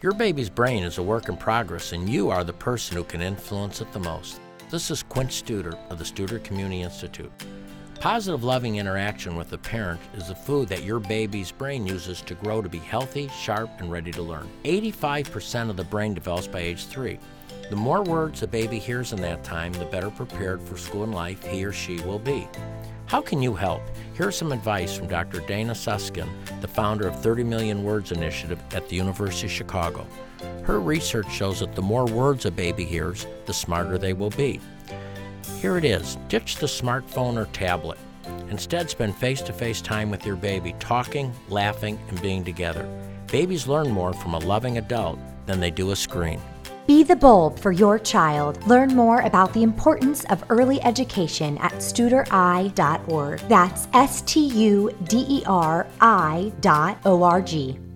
Your baby's brain is a work in progress, and you are the person who can influence it the most. This is Quint Studer of the Studer Community Institute. Positive, loving interaction with the parent is the food that your baby's brain uses to grow to be healthy, sharp, and ready to learn. 85% of the brain develops by age 3. The more words a baby hears in that time, the better prepared for school and life he or she will be. How can you help? Here's some advice from Dr. Dana Susskind, the founder of 30 Million Words Initiative at the University of Chicago. Her research shows that the more words a baby hears, the smarter they will be. Here it is. Ditch the smartphone or tablet. Instead, spend face-to-face time with your baby, talking, laughing, and being together. Babies learn more from a loving adult than they do a screen. Be the bulb for your child. Learn more about the importance of early education at studeri.org. That's STUDERI.org.